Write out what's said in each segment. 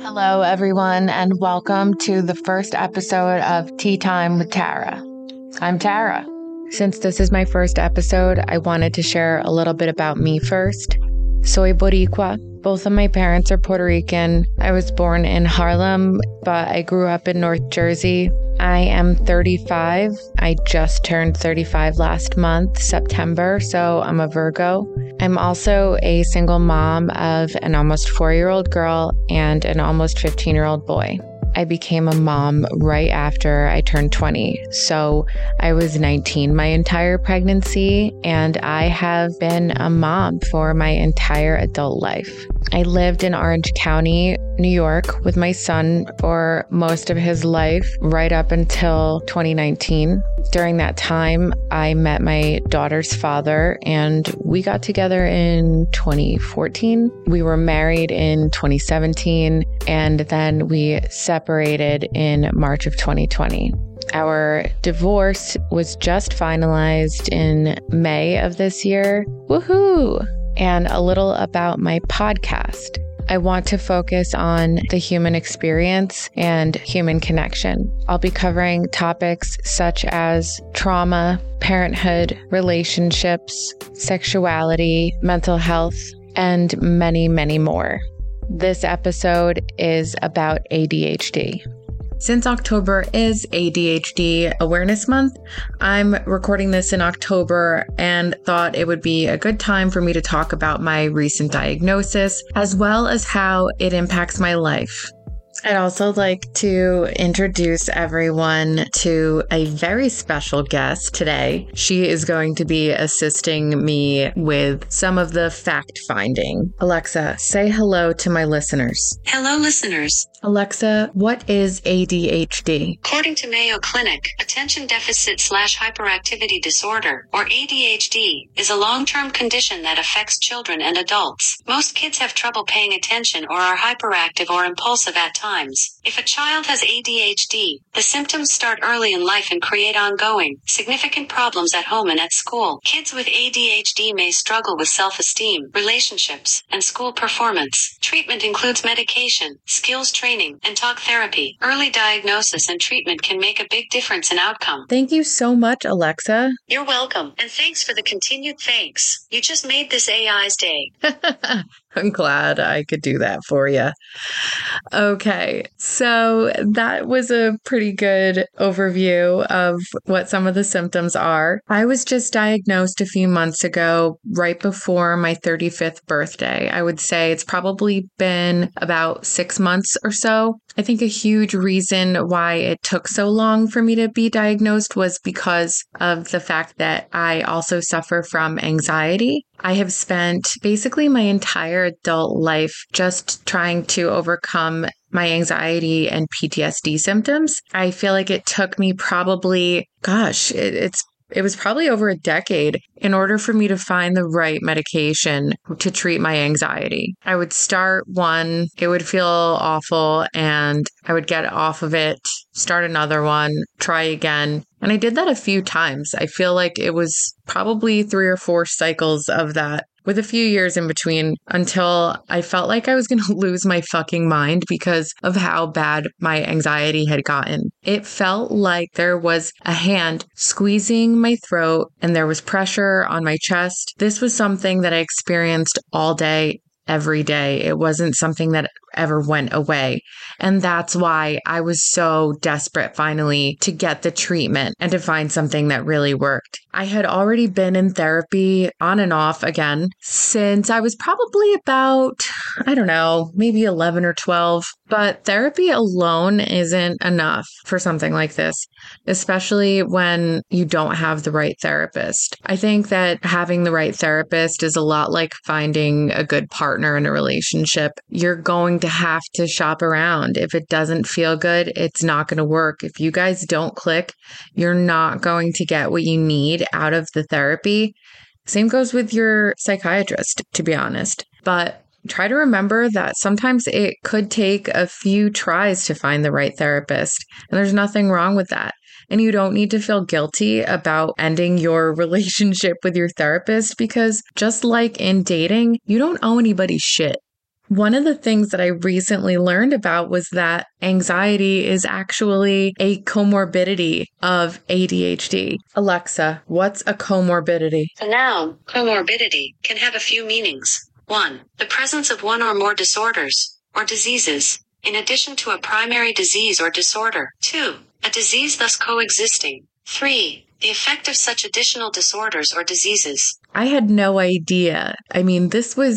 Hello, everyone, and welcome to the first episode of Tea Time with Tara. I'm Tara. Since this is my first episode, I wanted to share a little bit about me first. Soy Boricua. Both of my parents are Puerto Rican. I was born in Harlem, but I grew up in North Jersey. I am 35. I just turned 35 last month, September, so I'm a Virgo. I'm also a single mom of an almost 4-year-old girl and an almost 15-year-old boy. I became a mom right after I turned 20. So I was 19 my entire pregnancy, and I have been a mom for my entire adult life. I lived in Orange County, New York, with my son for most of his life, right up until 2019. During that time, I met my daughter's father, and we got together in 2014. We were married in 2017, and then we separated in March of 2020. Our divorce was just finalized in May of this year. Woohoo! And a little about my podcast. I want to focus on the human experience and human connection. I'll be covering topics such as trauma, parenthood, relationships, sexuality, mental health, and many, many more. This episode is about ADHD. Since October is ADHD Awareness Month, I'm recording this in October and thought it would be a good time for me to talk about my recent diagnosis, as well as how it impacts my life. I'd also like to introduce everyone to a very special guest today. She is going to be assisting me with some of the fact-finding. Alexa, say hello to my listeners. Hello, listeners. Alexa, what is ADHD? According to Mayo Clinic, Attention Deficit/Hyperactivity Disorder, or ADHD, is a long-term condition that affects children and adults. Most kids have trouble paying attention or are hyperactive or impulsive at times. If a child has ADHD, the symptoms start early in life and create ongoing, significant problems at home and at school. Kids with ADHD may struggle with self-esteem, relationships, and school performance. Treatment includes medication, skills training, and talk therapy. Early diagnosis and treatment can make a big difference in outcome. Thank you so much, Alexa. You're welcome, and thanks for the continued thanks. You just made this AI's day. I'm glad I could do that for you. Okay, so that was a pretty good overview of what some of the symptoms are. I was just diagnosed a few months ago, right before my 35th birthday. I would say it's probably been about 6 months or so. I think a huge reason why it took so long for me to be diagnosed was because of the fact that I also suffer from anxiety. I have spent basically my entire adult life just trying to overcome my anxiety and PTSD symptoms. I feel like it took me probably, it was probably over a decade in order for me to find the right medication to treat my anxiety. I would start one, it would feel awful, and I would get off of it, start another one, try again. And I did that a few times. I feel like it was probably 3 or 4 cycles of that, with a few years in between, until I felt like I was going to lose my fucking mind because of how bad my anxiety had gotten. It felt like there was a hand squeezing my throat and there was pressure on my chest. This was something that I experienced all day, every day. It wasn't something that ever went away. And that's why I was so desperate finally to get the treatment and to find something that really worked. I had already been in therapy on and off again since I was probably about, maybe 11 or 12. But therapy alone isn't enough for something like this, especially when you don't have the right therapist. I think that having the right therapist is a lot like finding a good partner in a relationship. You're going to have to shop around. If it doesn't feel good, it's not going to work. If you guys don't click, you're not going to get what you need out of the therapy. Same goes with your psychiatrist, to be honest. But try to remember that sometimes it could take a few tries to find the right therapist, and there's nothing wrong with that. And you don't need to feel guilty about ending your relationship with your therapist, because just like in dating, you don't owe anybody shit. One of the things that I recently learned about was that anxiety is actually a comorbidity of ADHD. Alexa, what's a comorbidity? The noun, comorbidity, can have a few meanings. 1. The presence of one or more disorders, or diseases, in addition to a primary disease or disorder. 2. A disease thus coexisting. 3. The effect of such additional disorders or diseases. I had no idea. I mean,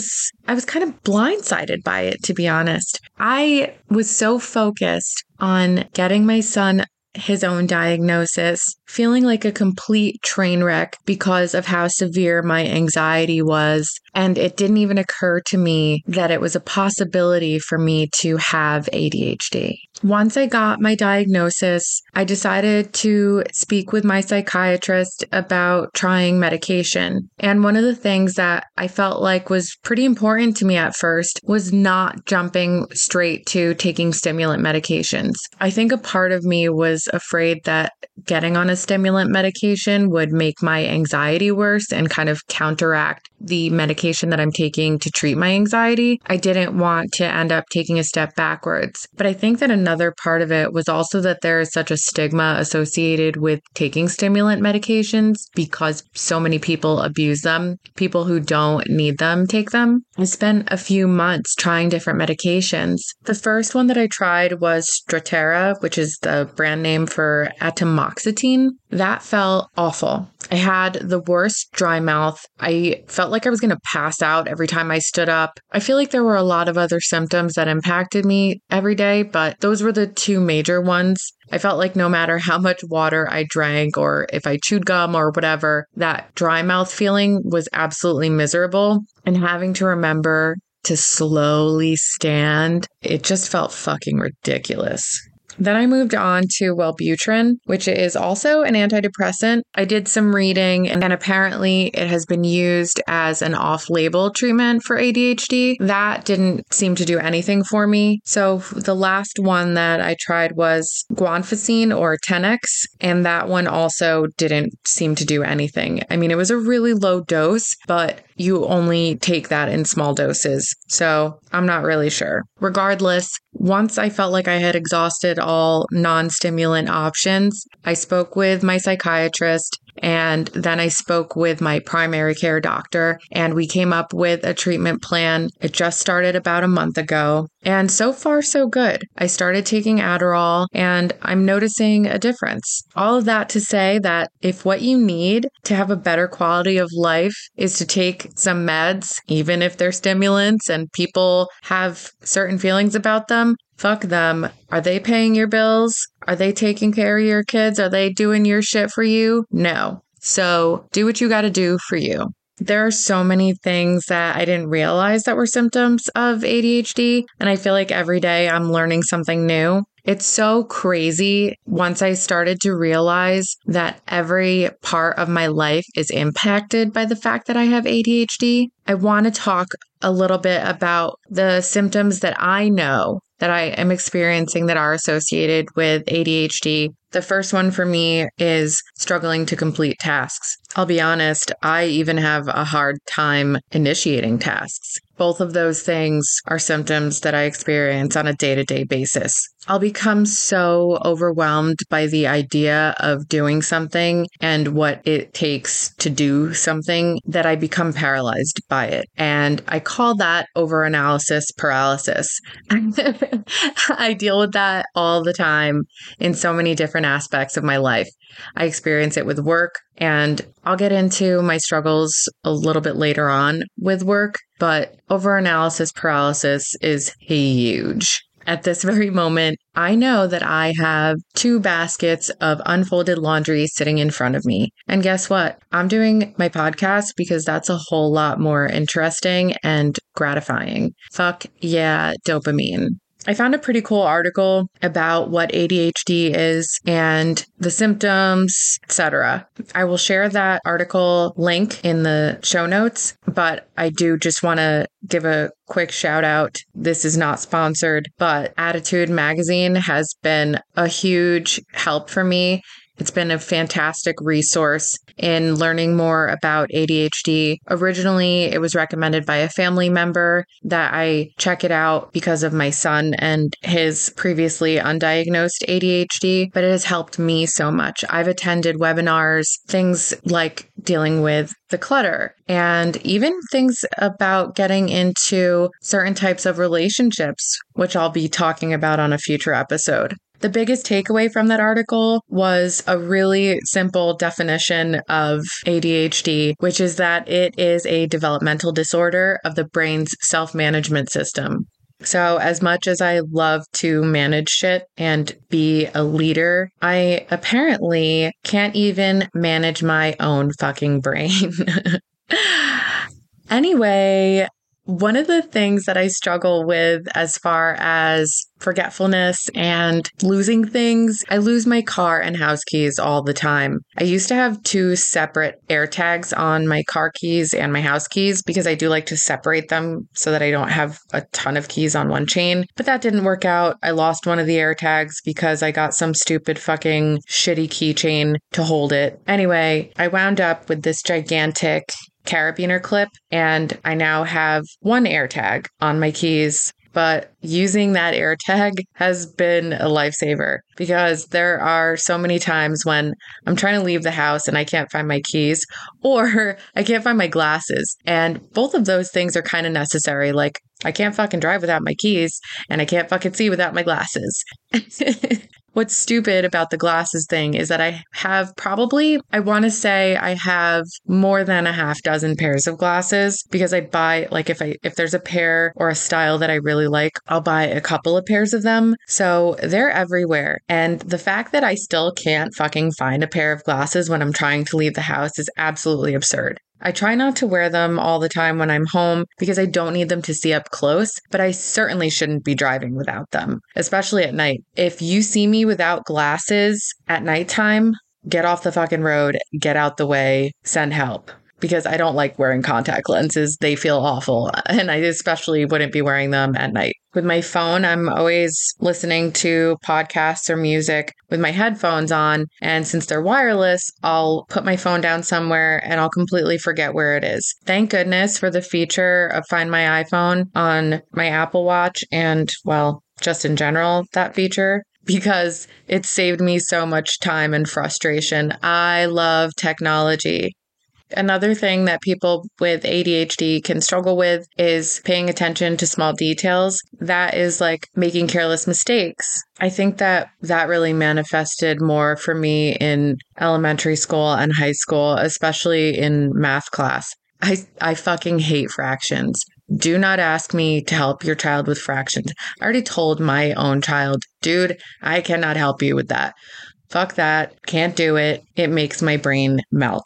I was kind of blindsided by it, to be honest. I was so focused on getting my son his own diagnosis, feeling like a complete train wreck because of how severe my anxiety was. And it didn't even occur to me that it was a possibility for me to have ADHD. Once I got my diagnosis, I decided to speak with my psychiatrist about trying medication. And one of the things that I felt like was pretty important to me at first was not jumping straight to taking stimulant medications. I think a part of me was afraid that getting on a stimulant medication would make my anxiety worse and kind of counteract the medication that I'm taking to treat my anxiety. I didn't want to end up taking a step backwards. But I think that another part of it was also that there is such a stigma associated with taking stimulant medications because so many people abuse them. People who don't need them take them. I spent a few months trying different medications. The first one that I tried was Strattera, which is the brand name for atomoxetine. That felt awful. I had the worst dry mouth. I felt like I was going to pass out every time I stood up. I feel like there were a lot of other symptoms that impacted me every day, but those were the two major ones. I felt like no matter how much water I drank or if I chewed gum or whatever, that dry mouth feeling was absolutely miserable. And having to remember to slowly stand, it just felt fucking ridiculous. Then I moved on to Wellbutrin, which is also an antidepressant. I did some reading and apparently it has been used as an off-label treatment for ADHD. That didn't seem to do anything for me. So the last one that I tried was Guanfacine or Tenex, and that one also didn't seem to do anything. I mean, it was a really low dose, but you only take that in small doses. So I'm not really sure. Regardless, once I felt like I had exhausted all non-stimulant options, I spoke with my psychiatrist and then I spoke with my primary care doctor and we came up with a treatment plan. It just started about a month ago. And so far, so good. I started taking Adderall and I'm noticing a difference. All of that to say that if what you need to have a better quality of life is to take some meds, even if they're stimulants and people have certain feelings about them, fuck them. Are they paying your bills? Are they taking care of your kids? Are they doing your shit for you? No. So do what you got to do for you. There are so many things that I didn't realize that were symptoms of ADHD. And I feel like every day I'm learning something new. It's so crazy once I started to realize that every part of my life is impacted by the fact that I have ADHD. I want to talk a little bit about the symptoms that I know that I am experiencing that are associated with ADHD. The first one for me is struggling to complete tasks. I'll be honest, I even have a hard time initiating tasks. Both of those things are symptoms that I experience on a day-to-day basis. I'll become so overwhelmed by the idea of doing something and what it takes to do something that I become paralyzed by it. And I call that overanalysis paralysis. I deal with that all the time in so many different aspects of my life. I experience it with work, and I'll get into my struggles a little bit later on with work, but overanalysis paralysis is huge. At this very moment, I know that I have 2 baskets of unfolded laundry sitting in front of me. And guess what? I'm doing my podcast because that's a whole lot more interesting and gratifying. Fuck yeah, dopamine. I found a pretty cool article about what ADHD is and the symptoms, etc. I will share that article link in the show notes, but I do just want to give a quick shout out. This is not sponsored, but Attitude Magazine has been a huge help for me. It's been a fantastic resource in learning more about ADHD. Originally, it was recommended by a family member that I check it out because of my son and his previously undiagnosed ADHD, but it has helped me so much. I've attended webinars, things like dealing with the clutter, and even things about getting into certain types of relationships, which I'll be talking about on a future episode. The biggest takeaway from that article was a really simple definition of ADHD, which is that it is a developmental disorder of the brain's self-management system. So as much as I love to manage shit and be a leader, I apparently can't even manage my own fucking brain. Anyway, one of the things that I struggle with as far as forgetfulness and losing things, I lose my car and house keys all the time. I used to have 2 separate AirTags on my car keys and my house keys because I do like to separate them so that I don't have a ton of keys on one chain. But that didn't work out. I lost one of the AirTags because I got some stupid fucking shitty keychain to hold it. Anyway, I wound up with this gigantic carabiner clip, and I now have 1 AirTag on my keys. But using that AirTag has been a lifesaver because there are so many times when I'm trying to leave the house and I can't find my keys, or I can't find my glasses. And both of those things are kind of necessary. Like, I can't fucking drive without my keys, and I can't fucking see without my glasses. What's stupid about the glasses thing is that I have I want to say I have more than a half dozen pairs of glasses because I buy, like, if there's a pair or a style that I really like, I'll buy a couple of pairs of them. So they're everywhere. And the fact that I still can't fucking find a pair of glasses when I'm trying to leave the house is absolutely absurd. I try not to wear them all the time when I'm home because I don't need them to see up close, but I certainly shouldn't be driving without them, especially at night. If you see me without glasses at nighttime, get off the fucking road, get out the way, send help. Because I don't like wearing contact lenses. They feel awful. And I especially wouldn't be wearing them at night. With my phone, I'm always listening to podcasts or music with my headphones on. And since they're wireless, I'll put my phone down somewhere and I'll completely forget where it is. Thank goodness for the feature of Find My iPhone on my Apple Watch and, well, just in general, that feature, because it saved me so much time and frustration. I love technology. Another thing that people with ADHD can struggle with is paying attention to small details. That is like making careless mistakes. I think that really manifested more for me in elementary school and high school, especially in math class. I fucking hate fractions. Do not ask me to help your child with fractions. I already told my own child, dude, I cannot help you with that. Fuck that. Can't do it. It makes my brain melt.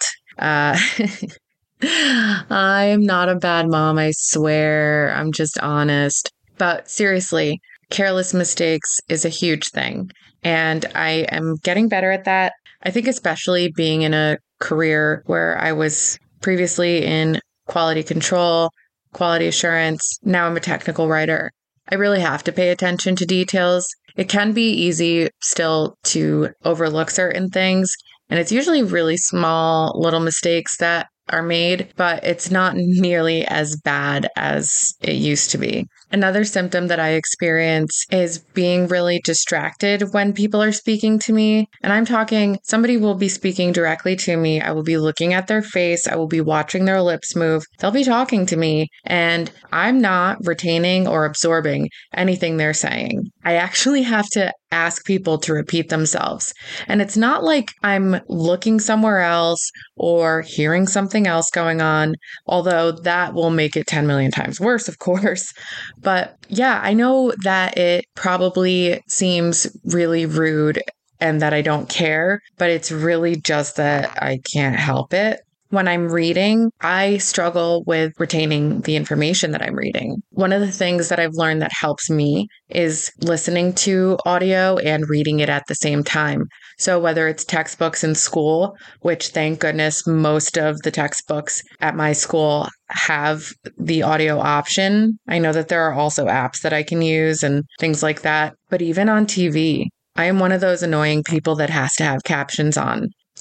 I'm not a bad mom, I swear. I'm just honest. But seriously, careless mistakes is a huge thing. And I am getting better at that. I think especially being in a career where I was previously in quality control, quality assurance. Now I'm a technical writer. I really have to pay attention to details. It can be easy still to overlook certain things. And it's usually really small little mistakes that are made, but it's not nearly as bad as it used to be. Another symptom that I experience is being really distracted when people are speaking to me. And I'm talking, somebody will be speaking directly to me. I will be looking at their face. I will be watching their lips move. They'll be talking to me, and I'm not retaining or absorbing anything they're saying. I actually have to ask people to repeat themselves. And it's not like I'm looking somewhere else or hearing something else going on, although that will make it 10 million times worse, of course. But yeah, I know that it probably seems really rude and that I don't care, but it's really just that I can't help it. When I'm reading, I struggle with retaining the information that I'm reading. One of the things that I've learned that helps me is listening to audio and reading it at the same time. So whether it's textbooks in school, which thank goodness most of the textbooks at my school have the audio option. I know that there are also apps that I can use and things like that. But even on TV, I am one of those annoying people that has to have captions on.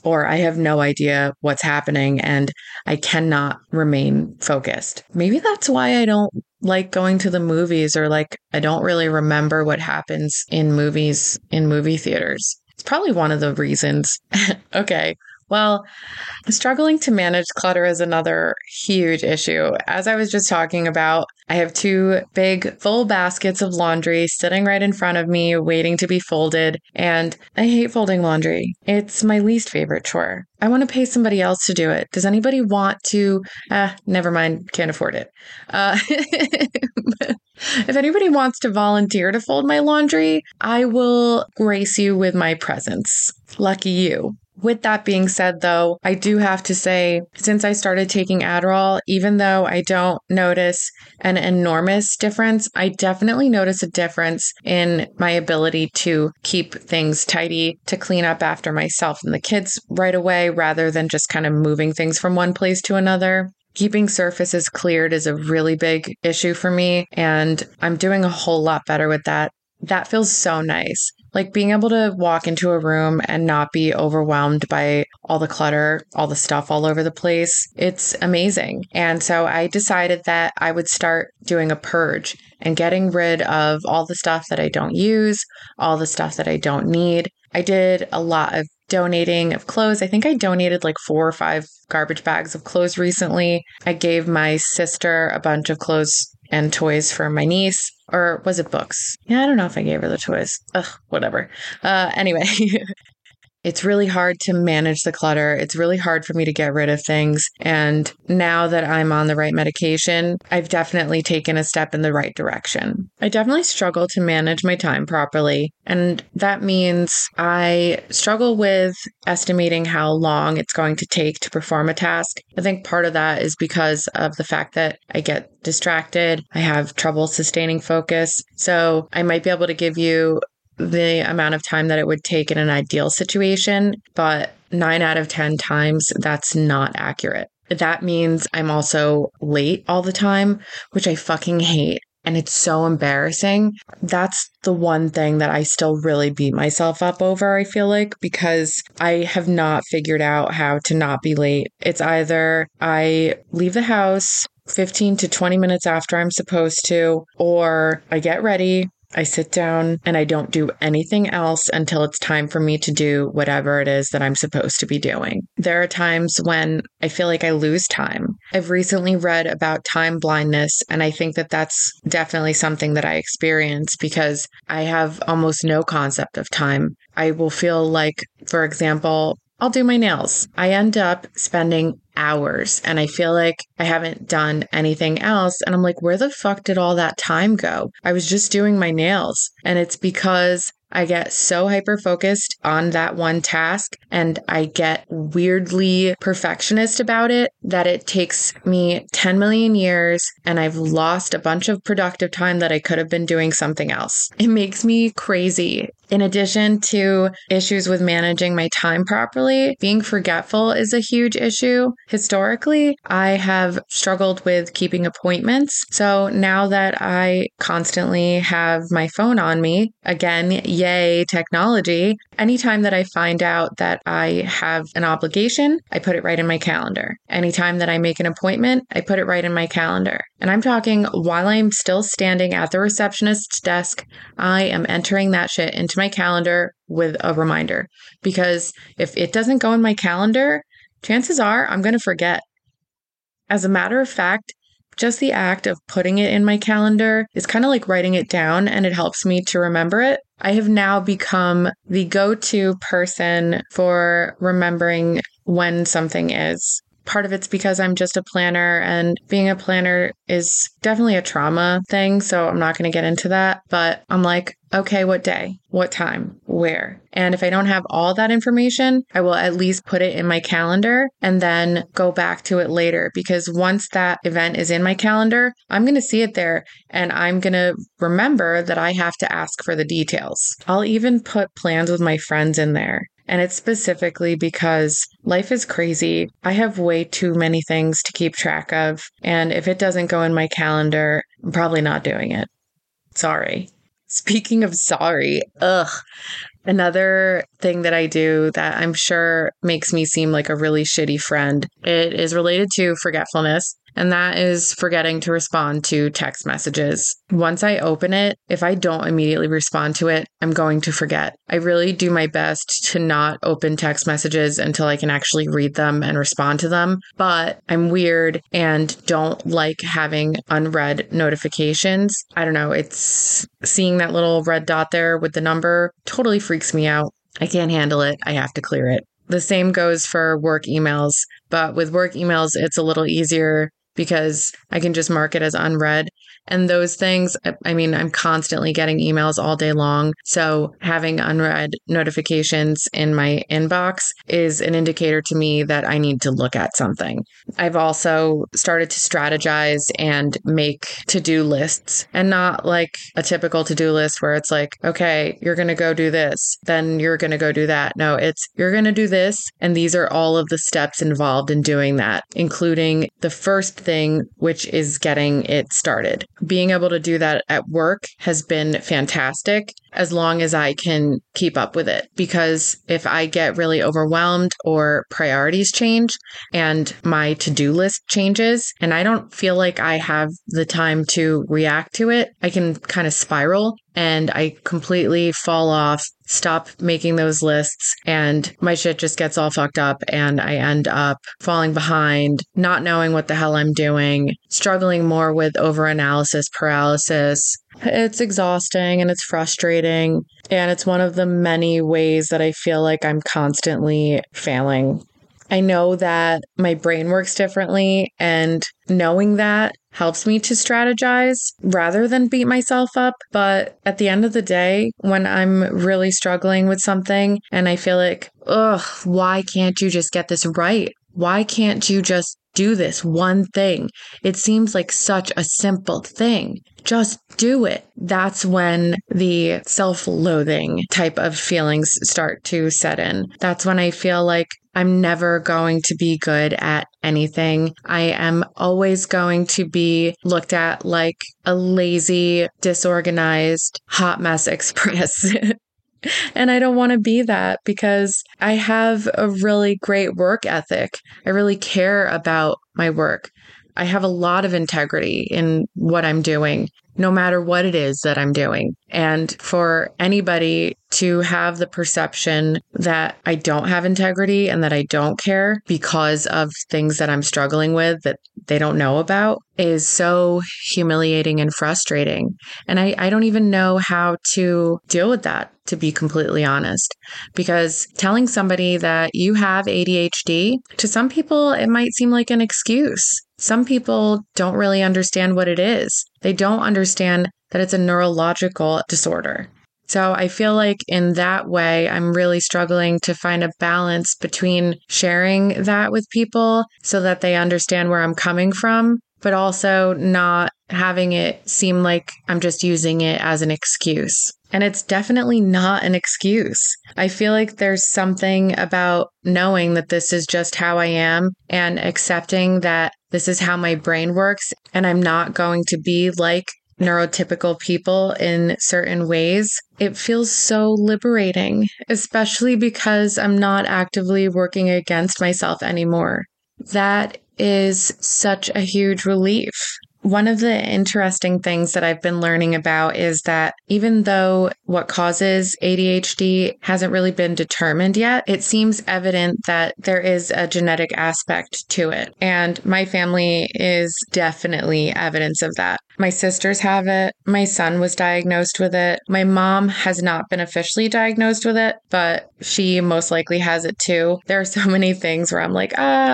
or I have no idea what's happening and I cannot remain focused. Maybe that's why I don't like going to the movies, or like I don't really remember what happens in movies in movie theaters. It's probably one of the reasons. Okay. Well, struggling to manage clutter is another huge issue. As I was just talking about, I have two big full baskets of laundry sitting right in front of me, waiting to be folded. And I hate folding laundry. It's my least favorite chore. I want to pay somebody else to do it. Does anybody want to? Never mind, can't afford it. If anybody wants to volunteer to fold my laundry, I will grace you with my presence. Lucky you. With that being said, though, I do have to say, since I started taking Adderall, even though I don't notice an enormous difference, I definitely notice a difference in my ability to keep things tidy, to clean up after myself and the kids right away, rather than just kind of moving things from one place to another. Keeping surfaces cleared is a really big issue for me, and I'm doing a whole lot better with that. That feels so nice. Like being able to walk into a room and not be overwhelmed by all the clutter, all the stuff all over the place. It's amazing. And so I decided that I would start doing a purge and getting rid of all the stuff that I don't use, all the stuff that I don't need. I did a lot of donating of clothes. I think I donated like 4 or 5 garbage bags of clothes recently. I gave my sister a bunch of clothes and toys for my niece. Or was it books? Yeah, I don't know if I gave her the toys. Ugh, whatever. Anyway, it's really hard to manage the clutter. It's really hard for me to get rid of things. And now that I'm on the right medication, I've definitely taken a step in the right direction. I definitely struggle to manage my time properly. And that means I struggle with estimating how long it's going to take to perform a task. I think part of that is because of the fact that I get distracted. I have trouble sustaining focus. So I might be able to give you the amount of time that it would take in an ideal situation, but 9 out of 10 times, that's not accurate. That means I'm also late all the time, which I fucking hate. And it's so embarrassing. That's the one thing that I still really beat myself up over, I feel like, because I have not figured out how to not be late. It's either I leave the house 15 to 20 minutes after I'm supposed to, or I get ready, I sit down, and I don't do anything else until it's time for me to do whatever it is that I'm supposed to be doing. There are times when I feel like I lose time. I've recently read about time blindness, and I think that that's definitely something that I experience because I have almost no concept of time. I will feel like, for example, I'll do my nails. I end up spending hours and I feel like I haven't done anything else. And I'm like, where the fuck did all that time go? I was just doing my nails. And it's because I get so hyper focused on that one task and I get weirdly perfectionist about it that it takes me 10 million years and I've lost a bunch of productive time that I could have been doing something else. It makes me crazy. In addition to issues with managing my time properly, being forgetful is a huge issue. Historically, I have struggled with keeping appointments. So now that I constantly have my phone on me, again, yay, technology, anytime that I find out that I have an obligation, I put it right in my calendar. Anytime that I make an appointment, I put it right in my calendar. And I'm talking while I'm still standing at the receptionist's desk, I am entering that shit into my calendar with a reminder. Because if it doesn't go in my calendar, chances are I'm going to forget. As a matter of fact, just the act of putting it in my calendar is kind of like writing it down, and it helps me to remember it. I have now become the go-to person for remembering when something is. Part of it's because I'm just a planner, and being a planner is definitely a trauma thing, so I'm not going to get into that. But I'm like, okay, what day, what time, where? And if I don't have all that information, I will at least put it in my calendar and then go back to it later. Because once that event is in my calendar, I'm going to see it there and I'm going to remember that I have to ask for the details. I'll even put plans with my friends in there. And it's specifically because life is crazy. I have way too many things to keep track of. And if it doesn't go in my calendar, I'm probably not doing it. Sorry. Speaking of sorry, Another thing that I do that I'm sure makes me seem like a really shitty friend, it is related to forgetfulness. And that is forgetting to respond to text messages. Once I open it, if I don't immediately respond to it, I'm going to forget. I really do my best to not open text messages until I can actually read them and respond to them. But I'm weird and don't like having unread notifications. I don't know. It's seeing that little red dot there with the number totally freaks me out. I can't handle it. I have to clear it. The same goes for work emails, but with work emails, it's a little easier because I can just mark it as unread. And those things, I mean, I'm constantly getting emails all day long. So having unread notifications in my inbox is an indicator to me that I need to look at something. I've also started to strategize and make to-do lists, and not like a typical to-do list where it's like, okay, you're going to go do this, then you're going to go do that. No, it's you're going to do this. And these are all of the steps involved in doing that, including the first thing, which is getting it started. Being able to do that at work has been fantastic as long as I can keep up with it. Because if I get really overwhelmed or priorities change and my to-do list changes and I don't feel like I have the time to react to it, I can kind of spiral and I completely fall off, stop making those lists, and my shit just gets all fucked up and I end up falling behind, not knowing what the hell I'm doing, struggling more with overanalysis paralysis. It's exhausting and it's frustrating, and it's one of the many ways that I feel like I'm constantly failing. I know that my brain works differently, and knowing that helps me to strategize rather than beat myself up. But at the end of the day, when I'm really struggling with something and I feel like, ugh, why can't you just get this right? Why can't you just do this one thing? It seems like such a simple thing. Just do it. That's when the self-loathing type of feelings start to set in. That's when I feel like I'm never going to be good at anything. I am always going to be looked at like a lazy, disorganized, hot mess express. And I don't want to be that because I have a really great work ethic. I really care about my work. I have a lot of integrity in what I'm doing, no matter what it is that I'm doing. And for anybody to have the perception that I don't have integrity and that I don't care because of things that I'm struggling with that they don't know about is so humiliating and frustrating. And I don't even know how to deal with that, to be completely honest, because telling somebody that you have ADHD, to some people, it might seem like an excuse. Some people don't really understand what it is. They don't understand that it's a neurological disorder. So I feel like in that way, I'm really struggling to find a balance between sharing that with people so that they understand where I'm coming from, but also not having it seem like I'm just using it as an excuse. And it's definitely not an excuse. I feel like there's something about knowing that this is just how I am and accepting that this is how my brain works and I'm not going to be like neurotypical people in certain ways. It feels so liberating, especially because I'm not actively working against myself anymore. That is such a huge relief. One of the interesting things that I've been learning about is that even though what causes ADHD hasn't really been determined yet, it seems evident that there is a genetic aspect to it. And my family is definitely evidence of that. My sisters have it. My son was diagnosed with it. My mom has not been officially diagnosed with it, but she most likely has it too. There are so many things where I'm like,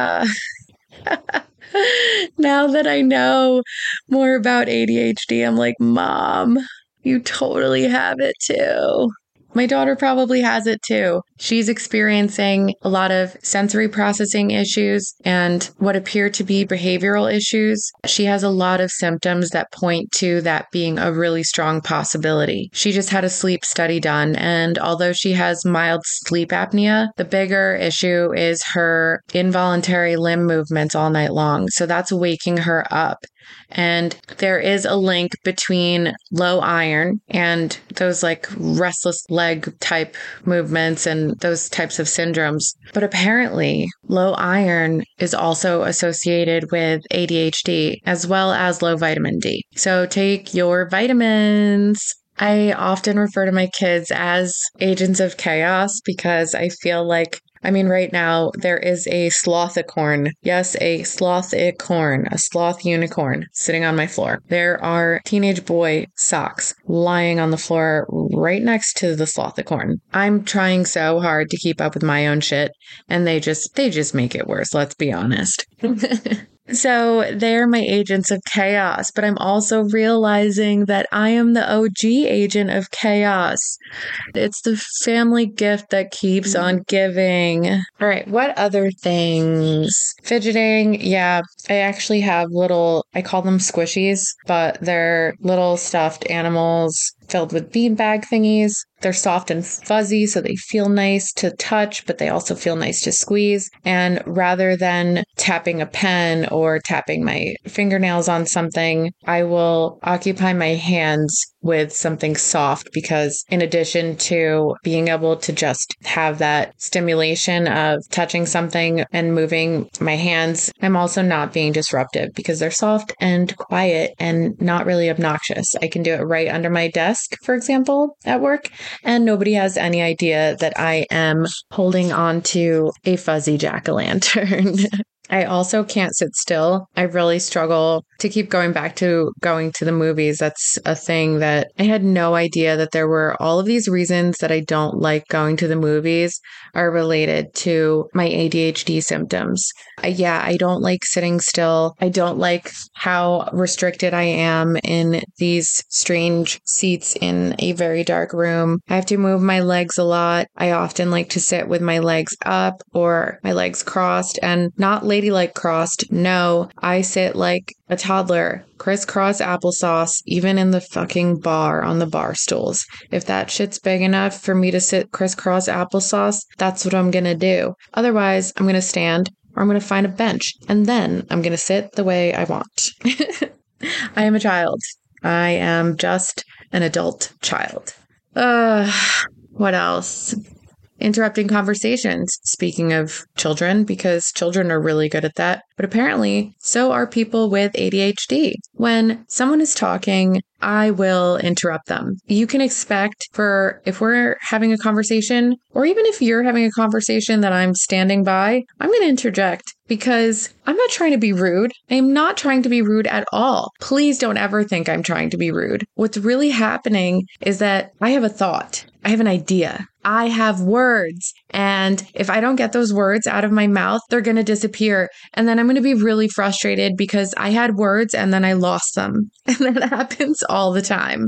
now that I know more about ADHD, I'm like, Mom, you totally have it too. My daughter probably has it too. She's experiencing a lot of sensory processing issues and what appear to be behavioral issues. She has a lot of symptoms that point to that being a really strong possibility. She just had a sleep study done, and although she has mild sleep apnea, the bigger issue is her involuntary limb movements all night long. So that's waking her up. And there is a link between low iron and those like restless leg type movements and those types of syndromes. But apparently, low iron is also associated with ADHD as well as low vitamin D. So take your vitamins. I often refer to my kids as agents of chaos because I feel like, right now there is a slothicorn. Yes, a slothicorn, a sloth unicorn sitting on my floor. There are teenage boy socks lying on the floor right next to the slothicorn. I'm trying so hard to keep up with my own shit, and they just make it worse, let's be honest. So they're my agents of chaos, but I'm also realizing that I am the OG agent of chaos. It's the family gift that keeps on giving. All right, what other things? Fidgeting, yeah, I actually have I call them squishies, but they're little stuffed animals filled with beanbag thingies. They're soft and fuzzy, so they feel nice to touch, but they also feel nice to squeeze. And rather than tapping a pen or tapping my fingernails on something, I will occupy my hands with something soft because in addition to being able to just have that stimulation of touching something and moving my hands, I'm also not being disruptive because they're soft and quiet and not really obnoxious. I can do it right under my desk, for example, at work, and nobody has any idea that I am holding on to a fuzzy jack-o'-lantern. I also can't sit still. I really struggle to keep going back to going to the movies. That's a thing that I had no idea that there were all of these reasons that I don't like going to the movies are related to my ADHD symptoms. I don't like sitting still. I don't like how restricted I am in these strange seats in a very dark room. I have to move my legs a lot. I often like to sit with my legs up or my legs crossed, and not ladylike crossed. No, I sit like a toddler, crisscross applesauce, even in the fucking bar on the bar stools. If that shit's big enough for me to sit crisscross applesauce, that's what I'm gonna do. Otherwise, I'm gonna stand or I'm gonna find a bench and then I'm gonna sit the way I want. I am a child. I am just an adult child. What else? Interrupting conversations. Speaking of children, because children are really good at that, but apparently so are people with ADHD. When someone is talking, I will interrupt them. You can expect if we're having a conversation, or even if you're having a conversation that I'm standing by, I'm going to interject because I'm not trying to be rude. I am not trying to be rude at all. Please don't ever think I'm trying to be rude. What's really happening is that I have a thought. I have an idea. I have words. And if I don't get those words out of my mouth, they're going to disappear. And then I'm going to be really frustrated because I had words and then I lost them. And that happens all the time.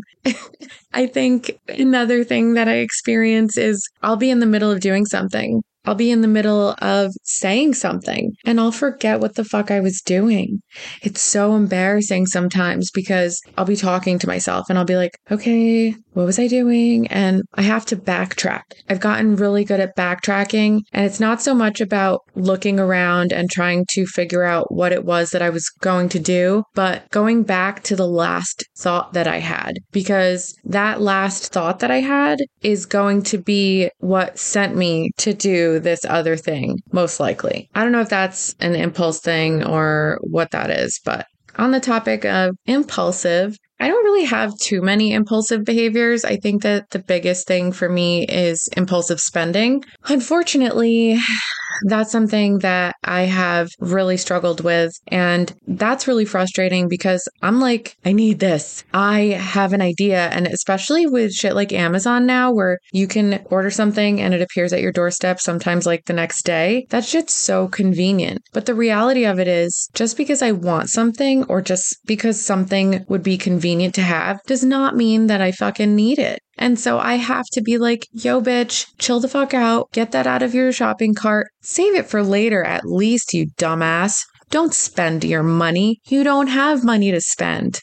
I think another thing that I experience is I'll be in the middle of doing something. I'll be in the middle of saying something and I'll forget what the fuck I was doing. It's so embarrassing sometimes because I'll be talking to myself and I'll be like, okay, what was I doing? And I have to backtrack. I've gotten really good at backtracking, and it's not so much about looking around and trying to figure out what it was that I was going to do, but going back to the last thought that I had, because that last thought that I had is going to be what sent me to do this other thing, most likely. I don't know if that's an impulse thing or what that is, but on the topic of impulsive, I don't really have too many impulsive behaviors. I think that the biggest thing for me is impulsive spending. Unfortunately, that's something that I have really struggled with. And that's really frustrating because I'm like, I need this. I have an idea. And especially with shit like Amazon now, where you can order something and it appears at your doorstep sometimes like the next day. That shit's so convenient. But the reality of it is, just because I want something or just because something would be convenient to have does not mean that I fucking need it. And so I have to be like, yo, bitch, chill the fuck out. Get that out of your shopping cart. Save it for later, at least, you dumbass. Don't spend your money. You don't have money to spend.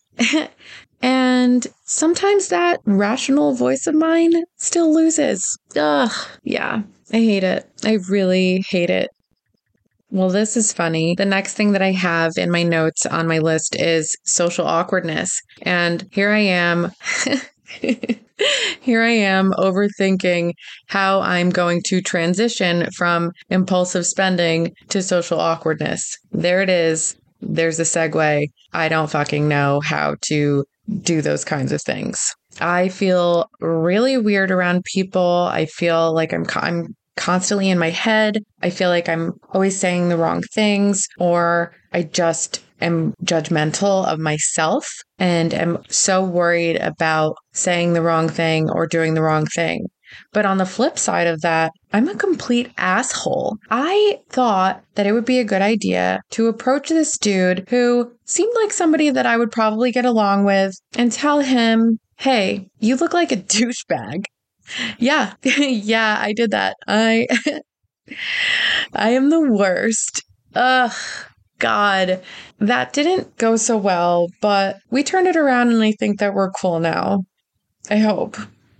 And sometimes that rational voice of mine still loses. Ugh, yeah, I hate it. I really hate it. Well, this is funny. The next thing that I have in my notes on my list is social awkwardness. And here I am. Here I am overthinking how I'm going to transition from impulsive spending to social awkwardness. There it is. There's a segue. I don't fucking know how to do those kinds of things. I feel really weird around people. I feel like I'm constantly in my head. I feel like I'm always saying the wrong things, or I just am judgmental of myself and am so worried about saying the wrong thing or doing the wrong thing. But on the flip side of that, I'm a complete asshole. I thought that it would be a good idea to approach this dude who seemed like somebody that I would probably get along with and tell him, hey, you look like a douchebag. Yeah, yeah, I did that. I am the worst. Ugh, God, that didn't go so well, but we turned it around and I think that we're cool now. I hope.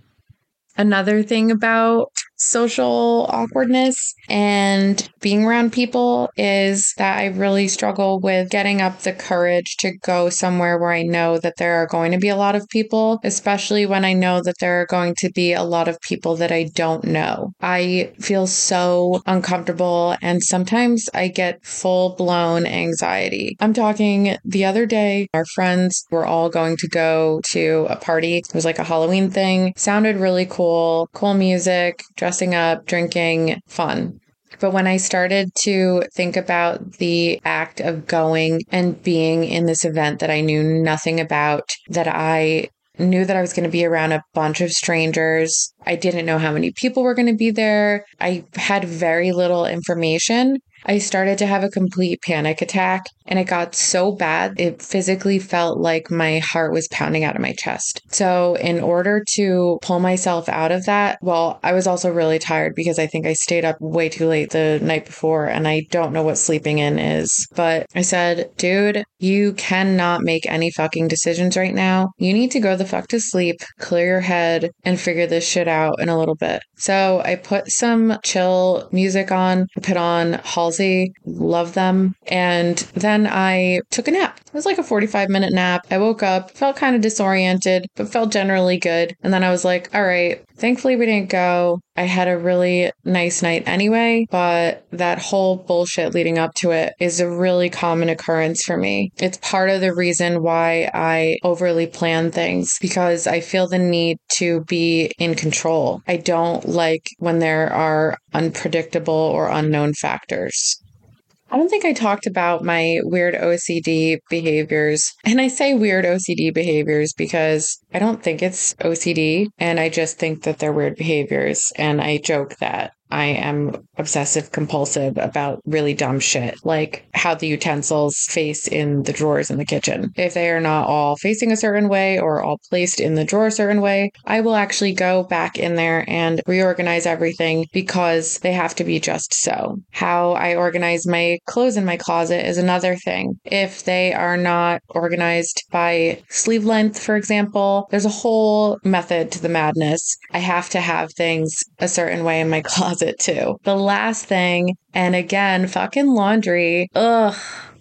Another thing about social awkwardness and being around people is that I really struggle with getting up the courage to go somewhere where I know that there are going to be a lot of people, especially when I know that there are going to be a lot of people that I don't know. I feel so uncomfortable and sometimes I get full-blown anxiety. I'm talking the other day, our friends were all going to go to a party. It was like a Halloween thing. Sounded really cool music, dressing up, drinking, fun. But when I started to think about the act of going and being in this event that I knew nothing about, that I knew that I was going to be around a bunch of strangers, I didn't know how many people were going to be there, I had very little information, I started to have a complete panic attack, and it got so bad, it physically felt like my heart was pounding out of my chest. So in order to pull myself out of that, well, I was also really tired because I think I stayed up way too late the night before, and I don't know what sleeping in is. But I said, dude, you cannot make any fucking decisions right now. You need to go the fuck to sleep, clear your head, and figure this shit out in a little bit. So I put some chill music on. I put on Halsey, love them. And then I took a nap. It was like a 45-minute nap. I woke up, felt kind of disoriented, but felt generally good. And then I was like, all right, thankfully we didn't go. I had a really nice night anyway, but that whole bullshit leading up to it is a really common occurrence for me. It's part of the reason why I overly plan things, because I feel the need to be in control. I don't like when there are unpredictable or unknown factors. I don't think I talked about my weird OCD behaviors. And I say weird OCD behaviors because I don't think it's OCD. And I just think that they're weird behaviors. And I joke that I am obsessive compulsive about really dumb shit, like how the utensils face in the drawers in the kitchen. If they are not all facing a certain way or all placed in the drawer a certain way, I will actually go back in there and reorganize everything because they have to be just so. How I organize my clothes in my closet is another thing. If they are not organized by sleeve length, for example, there's a whole method to the madness. I have to have things a certain way in my closet too. The last thing, and again, fucking laundry. Ugh.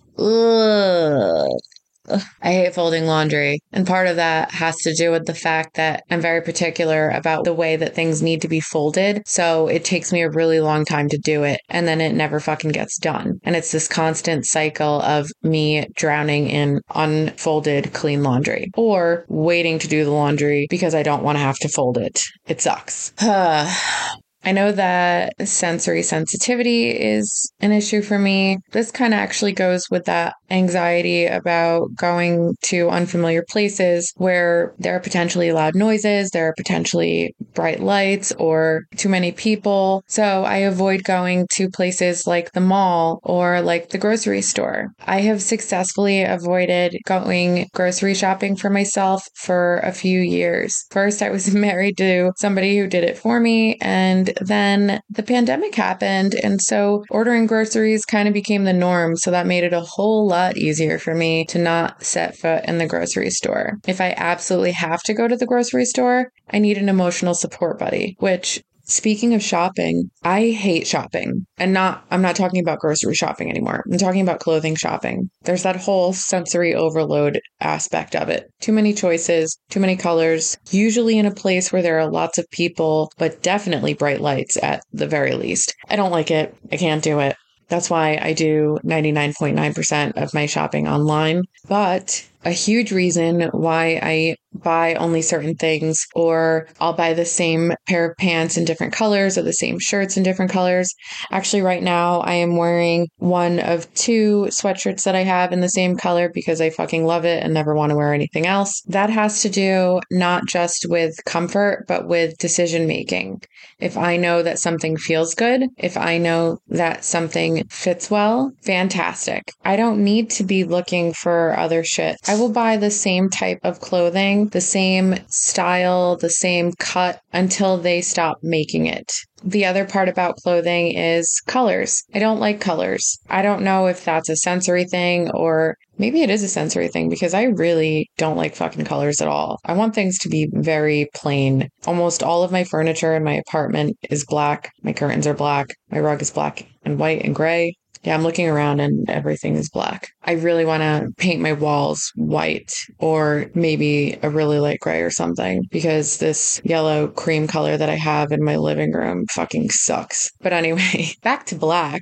I hate folding laundry. And part of that has to do with the fact that I'm very particular about the way that things need to be folded. So it takes me a really long time to do it. And then it never fucking gets done. And it's this constant cycle of me drowning in unfolded clean laundry or waiting to do the laundry because I don't want to have to fold it. It sucks. I know that sensory sensitivity is an issue for me. This kind of actually goes with that anxiety about going to unfamiliar places where there are potentially loud noises, there are potentially bright lights or too many people. So I avoid going to places like the mall or like the grocery store. I have successfully avoided going grocery shopping for myself for a few years. First, I was married to somebody who did it for me, and then the pandemic happened, and so ordering groceries kind of became the norm, so that made it a whole lot easier for me to not set foot in the grocery store. If I absolutely have to go to the grocery store, I need an emotional support buddy, which Speaking of shopping, I hate shopping. I'm not talking about grocery shopping anymore. I'm talking about clothing shopping. There's that whole sensory overload aspect of it. Too many choices, too many colors, usually in a place where there are lots of people, but definitely bright lights at the very least. I don't like it. I can't do it. That's why I do 99.9% of my shopping online. But a huge reason why I buy only certain things, or I'll buy the same pair of pants in different colors or the same shirts in different colors. Actually, right now I am wearing one of two sweatshirts that I have in the same color because I fucking love it and never want to wear anything else. That has to do not just with comfort, but with decision making. If I know that something feels good, if I know that something fits well, fantastic. I don't need to be looking for other shit. I will buy the same type of clothing, the same style, the same cut until they stop making it. The other part about clothing is colors. I don't like colors. I don't know if that's a sensory thing, or maybe it is a sensory thing, because I really don't like fucking colors at all. I want things to be very plain. Almost all of my furniture in my apartment is black. My curtains are black. My rug is black and white and gray. Yeah, I'm looking around and everything is black. I really want to paint my walls white, or maybe a really light gray or something, because this yellow cream color that I have in my living room fucking sucks. But anyway, back to black.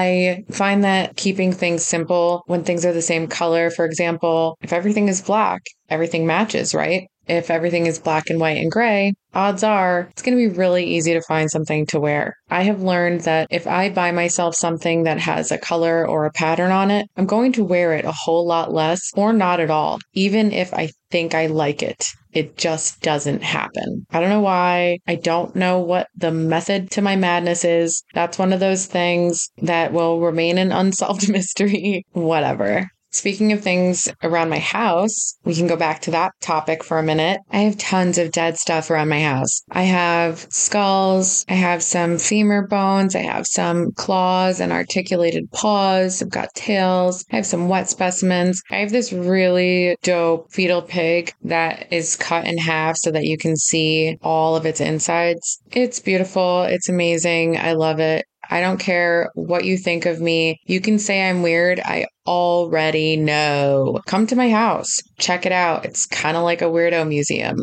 I find that keeping things simple when things are the same color, for example, if everything is black, everything matches, right? If everything is black and white and gray, odds are it's going to be really easy to find something to wear. I have learned that if I buy myself something that has a color or a pattern on it, I'm going to wear it a whole lot less, or not at all, even if I think I like it. It just doesn't happen. I don't know why. I don't know what the method to my madness is. That's one of those things that will remain an unsolved mystery. Whatever. Speaking of things around my house, we can go back to that topic for a minute. I have tons of dead stuff around my house. I have skulls. I have some femur bones. I have some claws and articulated paws. I've got tails. I have some wet specimens. I have this really dope fetal pig that is cut in half so that you can see all of its insides. It's beautiful. It's amazing. I love it. I don't care what you think of me. You can say I'm weird. I already know. Come to my house. Check it out. It's kind of like a weirdo museum.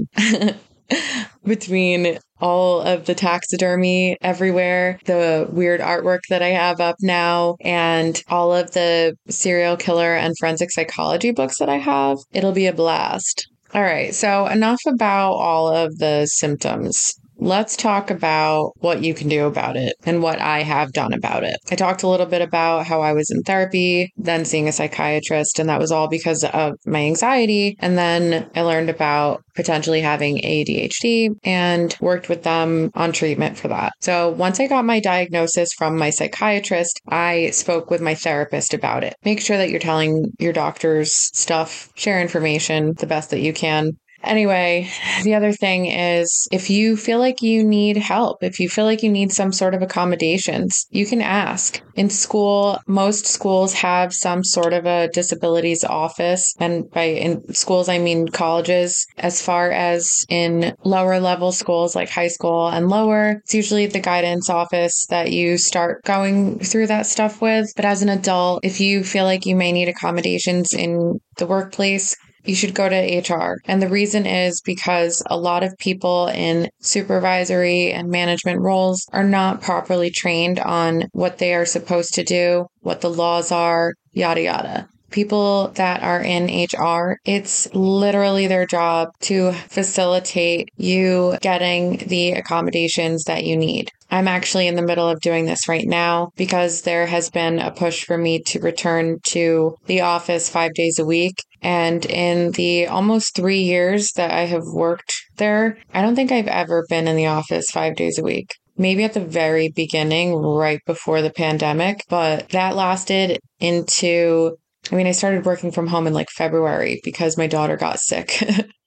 Between all of the taxidermy everywhere, the weird artwork that I have up now, and all of the serial killer and forensic psychology books that I have, it'll be a blast. All right. So enough about all of the symptoms. Let's talk about what you can do about it and what I have done about it. I talked a little bit about how I was in therapy, then seeing a psychiatrist, and that was all because of my anxiety. And then I learned about potentially having ADHD and worked with them on treatment for that. So once I got my diagnosis from my psychiatrist, I spoke with my therapist about it. Make sure that you're telling your doctors stuff, share information the best that you can. Anyway, the other thing is, if you feel like you need help, if you feel like you need some sort of accommodations, you can ask. In school, most schools have some sort of a disabilities office. And in schools, I mean colleges. As far as in lower level schools like high school and lower, it's usually the guidance office that you start going through that stuff with. But as an adult, if you feel like you may need accommodations in the workplace, you should go to HR. And the reason is because a lot of people in supervisory and management roles are not properly trained on what they are supposed to do, what the laws are, yada, yada. People that are in HR, it's literally their job to facilitate you getting the accommodations that you need. I'm actually in the middle of doing this right now because there has been a push for me to return to the office 5 days a week. And in the almost 3 years that I have worked there, I don't think I've ever been in the office 5 days a week. Maybe at the very beginning, right before the pandemic, but that lasted into I started working from home in like February because my daughter got sick.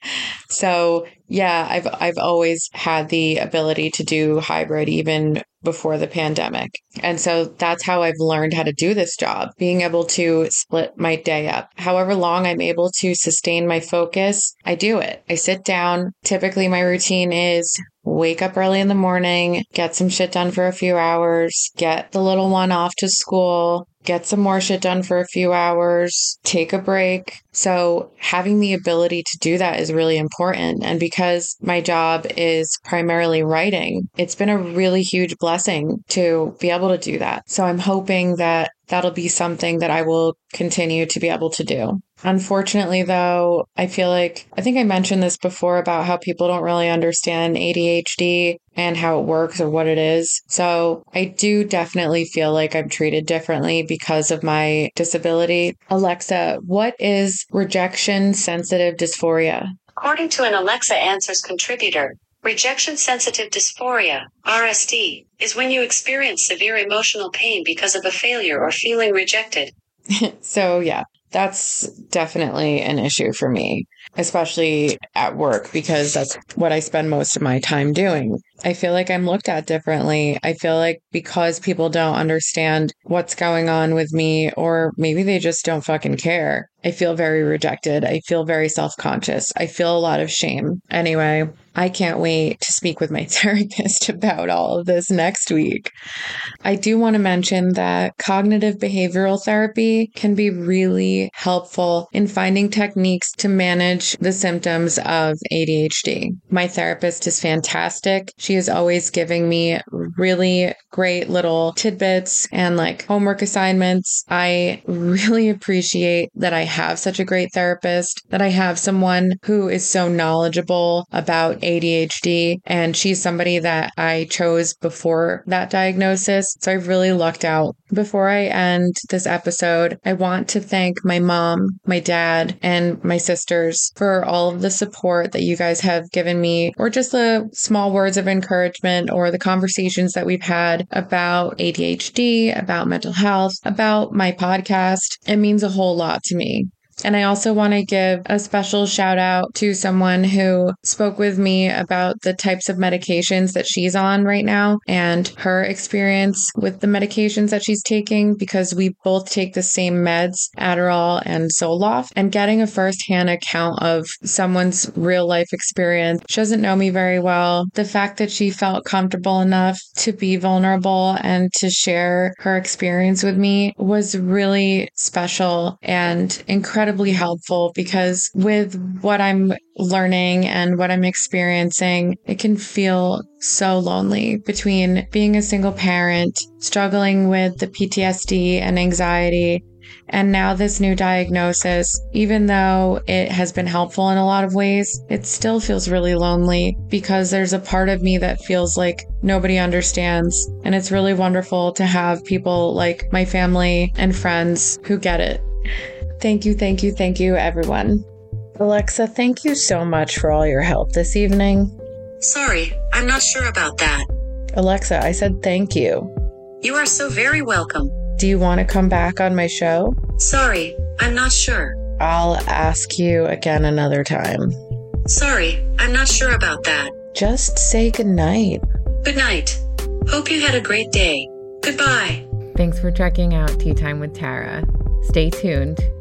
So yeah, I've always had the ability to do hybrid even before the pandemic. And so that's how I've learned how to do this job, being able to split my day up. However long I'm able to sustain my focus, I do it. I sit down. Typically my routine is wake up early in the morning, get some shit done for a few hours, get the little one off to school, get some more shit done for a few hours, take a break. So having the ability to do that is really important. And because my job is primarily writing, it's been a really huge blessing to be able to do that. So I'm hoping that that'll be something that I will continue to be able to do. Unfortunately, though, I think I mentioned this before about how people don't really understand ADHD and how it works or what it is. So I do definitely feel like I'm treated differently because of my disability. Alexa, what is rejection sensitive dysphoria? According to an Alexa Answers contributor, rejection sensitive dysphoria, RSD, is when you experience severe emotional pain because of a failure or feeling rejected. So yeah, that's definitely an issue for me, especially at work, because that's what I spend most of my time doing. I feel like I'm looked at differently. I feel like because people don't understand what's going on with me, or maybe they just don't fucking care, I feel very rejected. I feel very self-conscious. I feel a lot of shame. Anyway, I can't wait to speak with my therapist about all of this next week. I do want to mention that cognitive behavioral therapy can be really helpful in finding techniques to manage the symptoms of ADHD. My therapist is fantastic. She is always giving me really great little tidbits and like homework assignments. I really appreciate that I have such a great therapist, that I have someone who is so knowledgeable about ADHD, and she's somebody that I chose before that diagnosis. So I've really lucked out. Before I end this episode, I want to thank my mom, my dad, and my sisters for all of the support that you guys have given me, or just the small words of encouragement, or the conversations that we've had about ADHD, about mental health, about my podcast. It means a whole lot to me. And I also want to give a special shout out to someone who spoke with me about the types of medications that she's on right now and her experience with the medications that she's taking, because we both take the same meds, Adderall and Zoloft, and getting a firsthand account of someone's real life experience. She doesn't know me very well. The fact that she felt comfortable enough to be vulnerable and to share her experience with me was really special and incredibly helpful, because with what I'm learning and what I'm experiencing, it can feel so lonely between being a single parent, struggling with the PTSD and anxiety, and now this new diagnosis. Even though it has been helpful in a lot of ways, it still feels really lonely because there's a part of me that feels like nobody understands. And it's really wonderful to have people like my family and friends who get it. Thank you, everyone. Alexa, thank you so much for all your help this evening. Sorry, I'm not sure about that. Alexa, I said thank you. You are so very welcome. Do you want to come back on my show? Sorry, I'm not sure. I'll ask you again another time. Sorry, I'm not sure about that. Just say goodnight. Good night. Hope you had a great day. Goodbye. Thanks for checking out Tea Time with Tara. Stay tuned.